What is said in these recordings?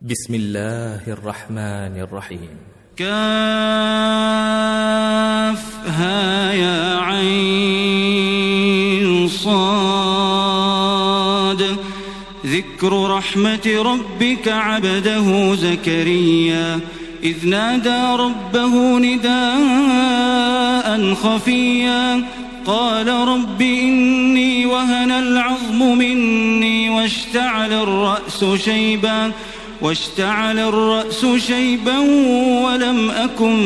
بسم الله الرحمن الرحيم. كافها يا عين صاد. ذكر رحمة ربك عبده زكريا إذ نادى ربه نداء خفيا قال رب إني وهن العظم مني واشتعل الرأس شيبا ولم أكن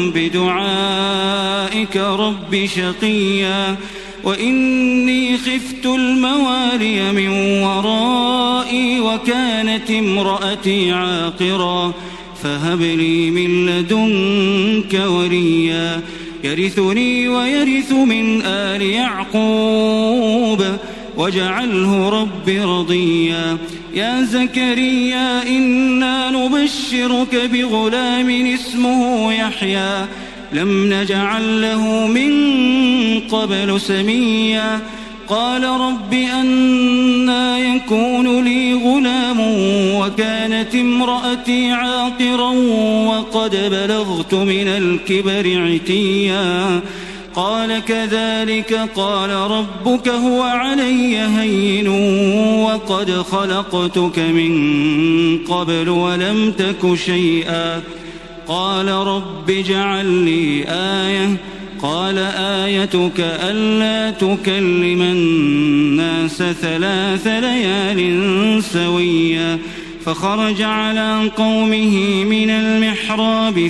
بدعائك رب شقيا وإني خفت الموالي من ورائي وكانت امرأتي عاقرا فهب لي من لدنك وليا يرثني ويرث من آل يعقوب واجعله رب رضيا. يا زكريا إنا نبشرك بغلام اسمه يحيى لم نجعل له من قبل سميا قال رب أنى يكون لي غلام وكانت امرأتي عاقرا وقد بلغت من الكبر عتيا قال كذلك قال ربك هو علي هين وقد خلقتك من قبل ولم تك شيئا قال رب اجعل لي آية قال آيتك ألا تكلم الناس 3 ليال سويا فخرج على قومه من المحراب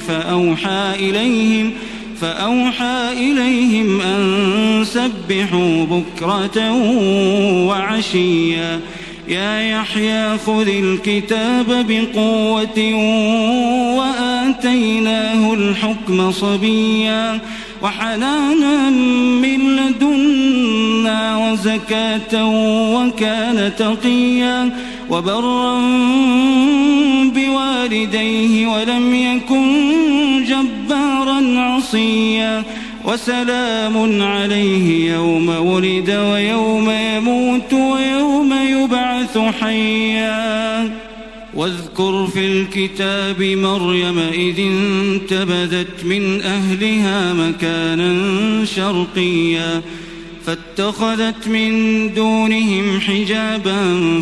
فأوحى إليهم أن سبحوا بكرة وعشيا يا يحيى خذ الكتاب بقوة وآتيناه الحكم صبيا وحنانا من لدنا وزكاة وكان تقيا وبرا بوالديه ولم يكن جبارا عصيا وسلام عليه يوم ولد ويوم يموت ويوم يبعث حيا. واذكر في الكتاب مريم إذ انتبذت من أهلها مكانا شرقيا فاتخذت من دونهم حجابا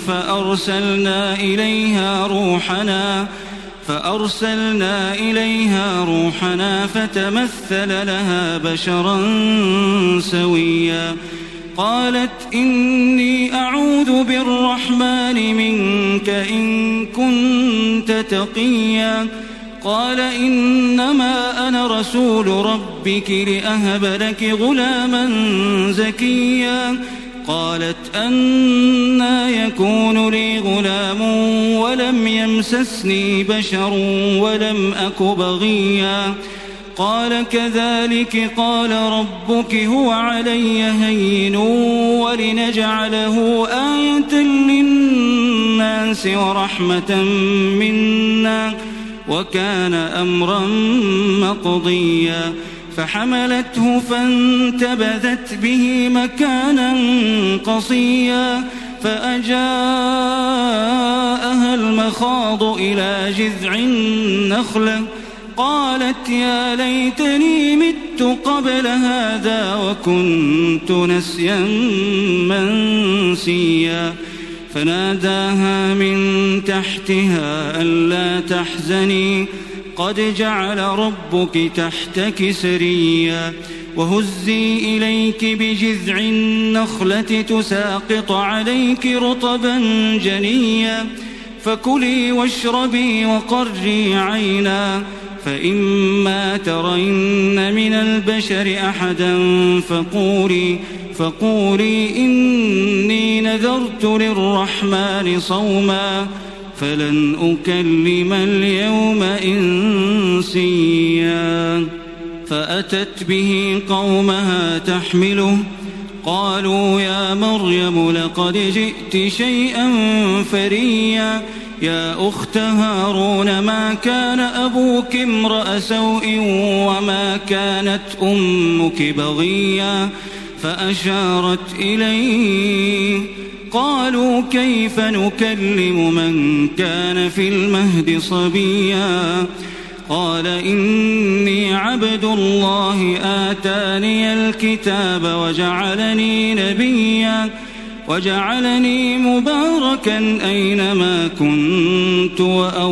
فأرسلنا إليها روحنا فتمثل لها بشرا سويا قالت إني أعوذ بالرحمن منك إن كنت تقيا قال إنما أنا رسول ربك لأهب لك غلاما زكيا قالت أنى يكون لي غلام ولم يمسسني بشر ولم أك بغيا قال كذلك قال ربك هو علي هين ولنجعله آية للناس ورحمة منا وكان أمرا مقضيا فحملته فانتبذت به مكانا قصيا فأجاءها المخاض إلى جذع النخلة قالت يا ليتني مت قبل هذا وكنت نسيا منسيا فناداها من تحتها ألا تحزني قد جعل ربك تحتك سريا وهزي إليك بجذع النخلة تساقط عليك رطبا جنيا فكلي واشربي وقري عينا فإما ترين من البشر أحدا فقولي إني نذرت للرحمن صوما فلن أكلم اليوم إنسيا فأتت به قومها تحمله قالوا يا مريم لقد جئت شيئا فريا يا أخت هارون ما كان أبوك امرأ سوء وما كانت أمك بغيا فأشارت إليه قالوا كيف نكلم من كان في المهد صبيا قال إني عبد الله آتاني الكتاب وجعلني نبيا وجعلني مباركا أينما كنت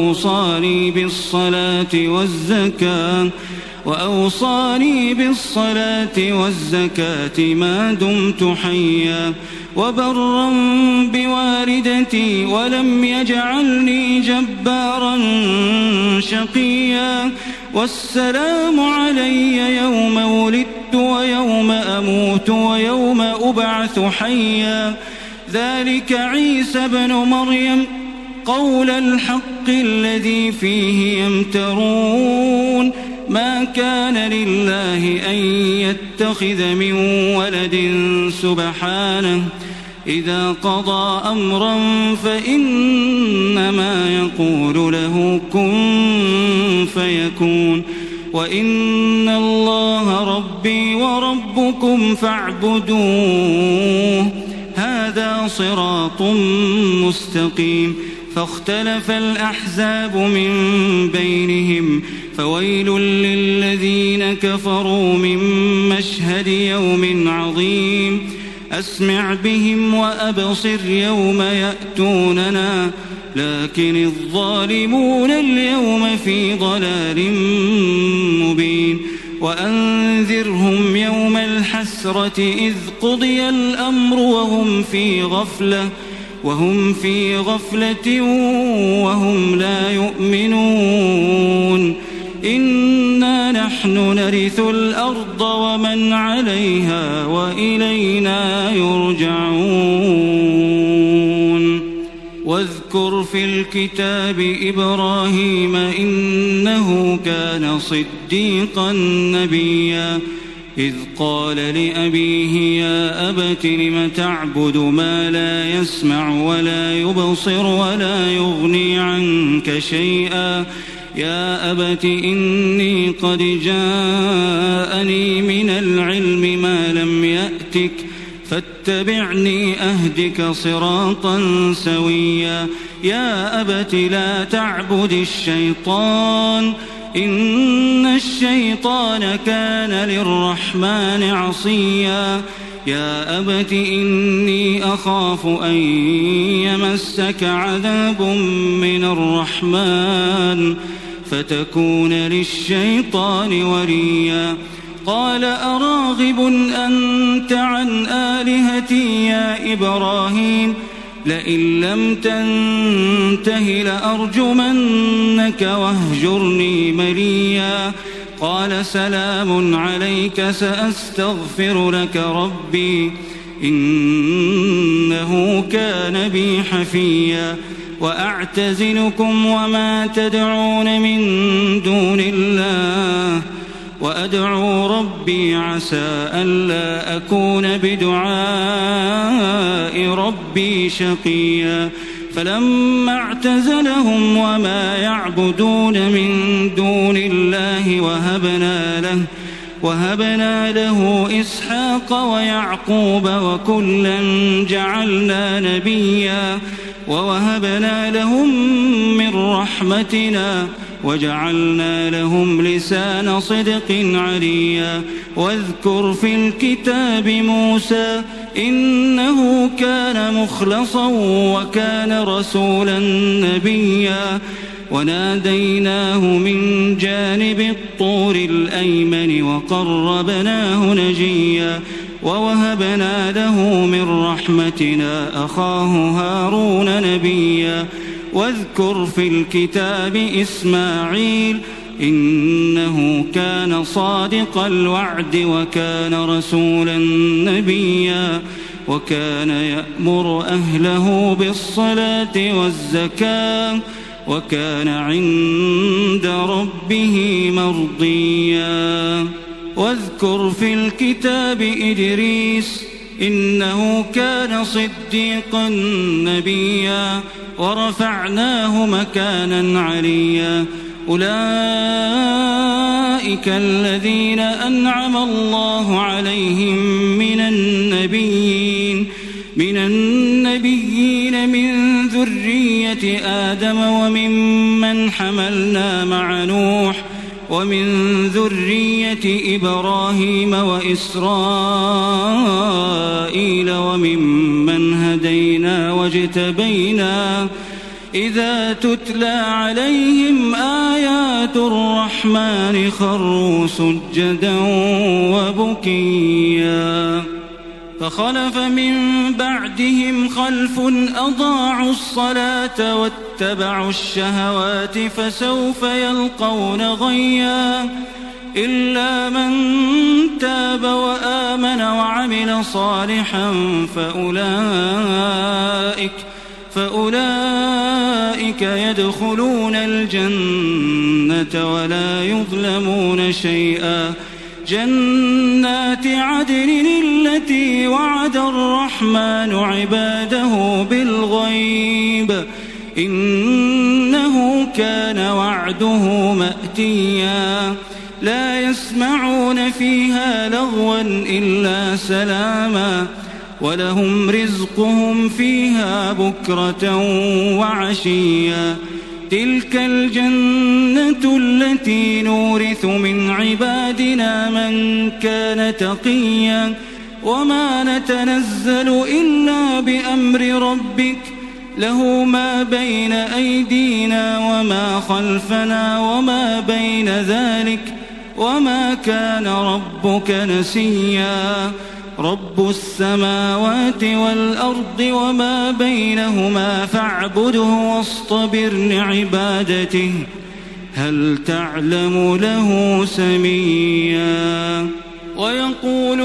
وأوصاني بالصلاة والزكاة ما دمت حيا وبرا بوالدتي ولم يجعلني جبارا شقيا والسلام علي يوم ولدت ويوم أموت ويوم أبعث حيا ذلك عيسى بن مريم قول الحق الذي فيه يمترون ما كان لله أن يتخذ من ولد سبحانه إذا قضى أمرا فإنما يقول له كن فيكون وإن الله ربي وربكم فاعبدوه هذا صراط مستقيم فاختلف الأحزاب من بينهم فويل للذين كفروا من مشهد يوم عظيم أسمع بهم وأبصر يوم يأتوننا لكن الظالمون اليوم في ضلال مبين وأنذرهم يوم الحسرة إذ قضي الأمر وهم في غفلة وهم لا يؤمنون إنا نحن نرث الأرض ومن عليها وإلينا يرجعون واذكر في الكتاب إبراهيم إنه كان صديقا نبيا إذ قال لأبيه يا أبت لم تعبد ما لا يسمع ولا يبصر ولا يغني عنك شيئا يا أبت إني قد جاءني من العلم ما لم يأتك فاتبعني أهدك صراطا سويا يا أبت لا تعبد الشيطان إن الشيطان كان للرحمن عصيا يا أبت إني أخاف أن يمسك عذاب من الرحمن فتكون للشيطان وليا قال أراغب أنت عن آلهتي يا إبراهيم لئن لم تنته لأرجمنك واهجرني مليا قال سلام عليك سأستغفر لك ربي إنه كان بي حفيا وأعتزلكم وما تدعون من دون الله وأدعو ربي عسى ألا أكون بدعاء ربي شقيا فلما اعتزلهم وما يعبدون من دون الله وهبنا له إسحاق ويعقوب وكلا جعلنا نبيا ووهبنا لهم من رحمتنا وجعلنا لهم لسان صدق عليا واذكر في الكتاب موسى إنه كان مخلصا وكان رسولا نبيا وناديناه من جانب الطور الأيمن وقربناه نجيا ووهبنا له من رحمتنا أخاه هارون نبيا واذكر في الكتاب إسماعيل إنه كان صادق الوعد وكان رسولا نبيا وكان يأمر أهله بالصلاة والزكاة وكان عند ربه مرضيا واذكر في الكتاب إدريس إنه كان صديقا نبيا ورفعناه مكانا عليا أولئك الذين أنعم الله عليهم من النبيين ذرية آدم وممن حملنا مع نوح ومن ذرية إبراهيم وإسرائيل وممن هدينا واجتبينا إذا تتلى عليهم آيات الرحمن خروا سجدا وبكيا فخلف من بعدهم خلف أضاعوا الصلاة واتبعوا الشهوات فسوف يلقون غيا إلا من تاب وآمن وعمل صالحا فأولئك يدخلون الجنة ولا يظلمون شيئا جنات عدن التي وعد الرحمن عباده بالغيب إنه كان وعده مأتيا لا يسمعون فيها لغوا إلا سلاما ولهم رزقهم فيها بكرة وعشيا تلك الجنة التي نورث من عبادنا من كان تقيا وما نتنزل إلا بأمر ربك له ما بين أيدينا وما خلفنا وما بين ذلك وما كان ربك نسيا رب السماوات والأرض وما بينهما فاعبده واصطبر لعبادته هل تعلم له سميا ويقول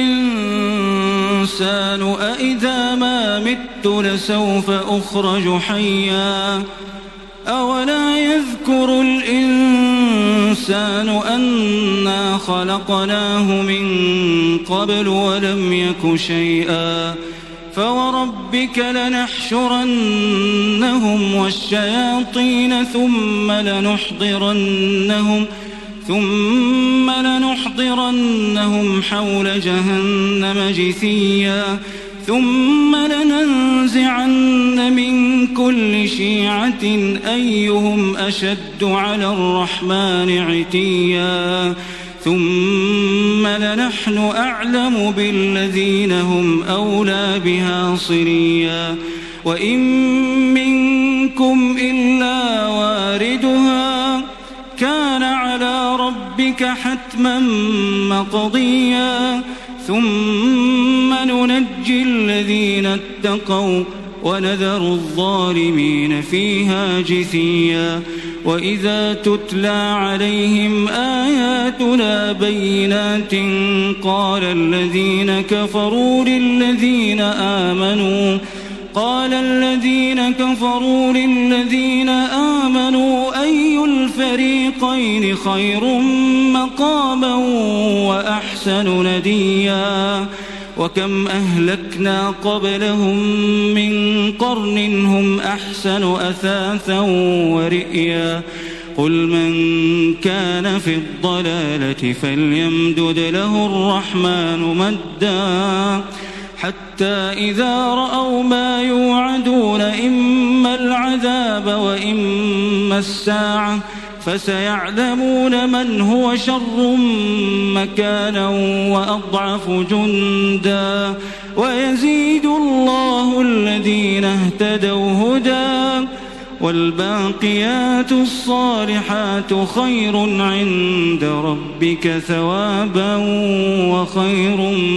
الإنسان أإذا ما مت لسوف أخرج حيا أولا يذكر الإنسان أنا خلقناه من قبل ولم يك شيئا فوربك لنحشرنهم والشياطين ثم لنحضرنهم حول جهنم جثيا ثم لننزعن من كل شيعة أيهم أشد على الرحمن عتيا ثم لنحن أعلم بالذين هم أولى بها صليا وإن منكم إلا واردها كان على ربك حتما مقضيا ثم ننجي الذين اتقوا ونذر الظالمين فيها جثيا وإذا تتلى عليهم آياتنا بينات قال الذين كفروا للذين آمنوا أي الفريقين خير مقاما وأحسن نديا وكم أهلكنا قبلهم من قرن هم أحسن أثاثا ورئيا قل من كان في الضلالة فليمدد له الرحمن مدا حتى إذا رأوا ما يوعدون إما العذاب وإما الساعة فسيعلمون من هو شر مكانا وأضعف جندا ويزيد الله الذين اهتدوا هدى والباقيات الصالحات خير عند ربك ثوابا وخير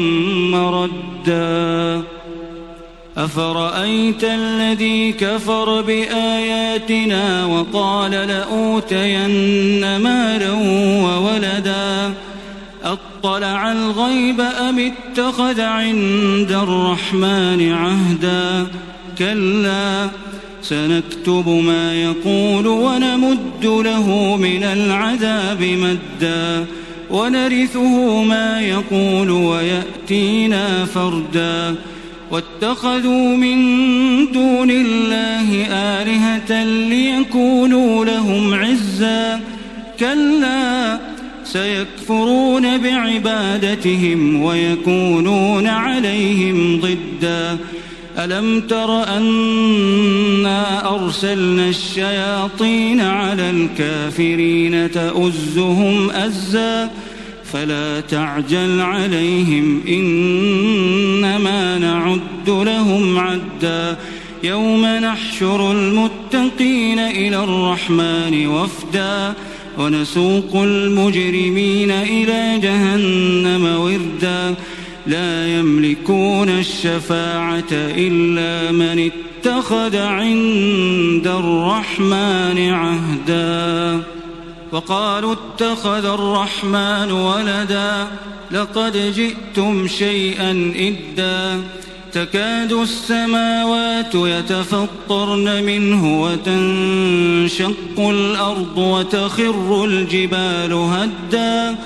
مردا أفرأيت الذي كفر بآياتنا وقال لأوتين مالا وولدا أطلع الغيب أم اتخذ عند الرحمن عهدا كلا سنكتب ما يقول ونمد له من العذاب مدا ونرثه ما يقول ويأتينا فردا واتخذوا من دون الله آلهة ليكونوا لهم عزا كلا سيكفرون بعبادتهم ويكونون عليهم ضدا ألم تر أنا أرسلنا الشياطين على الكافرين تؤزهم أزا فلا تعجل عليهم إنما نعد لهم عدا يوم نحشر المتقين إلى الرحمن وفدا ونسوق المجرمين إلى جهنم وردا لا يملكون الشفاعة إلا من اتخذ عند الرحمن عهدا وقالوا اتخذ الرحمن ولدا لقد جئتم شيئا إدا تكاد السماوات يتفطرن منه وتنشق الأرض وتخر الجبال هدا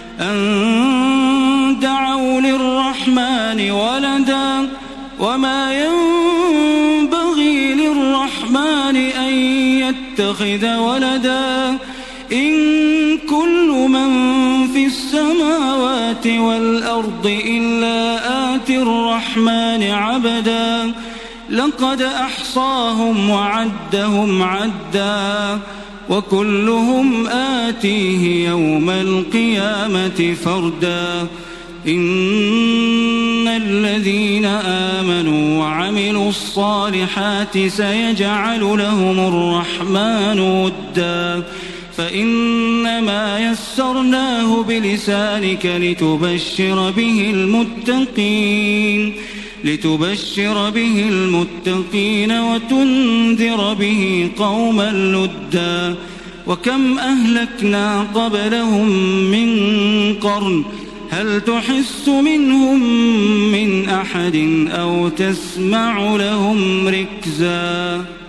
أن دعوا للرحمن ولدا وما ينبغي للرحمن أن يتخذ ولدا إن كل من في السماوات والأرض إلا آتي الرحمن عبدا لقد أحصاهم وعدهم عدا وكلهم آتيه يوم القيامة فردا إن الذين آمنوا وعملوا الصالحات سيجعل لهم الرحمن ودا فإنما يسرناه بلسانك لتبشر به المتقين وتنذر به قوما لدا وكم أهلكنا قبلهم من قرن هل تحس منهم من أحد أو تسمع لهم ركزا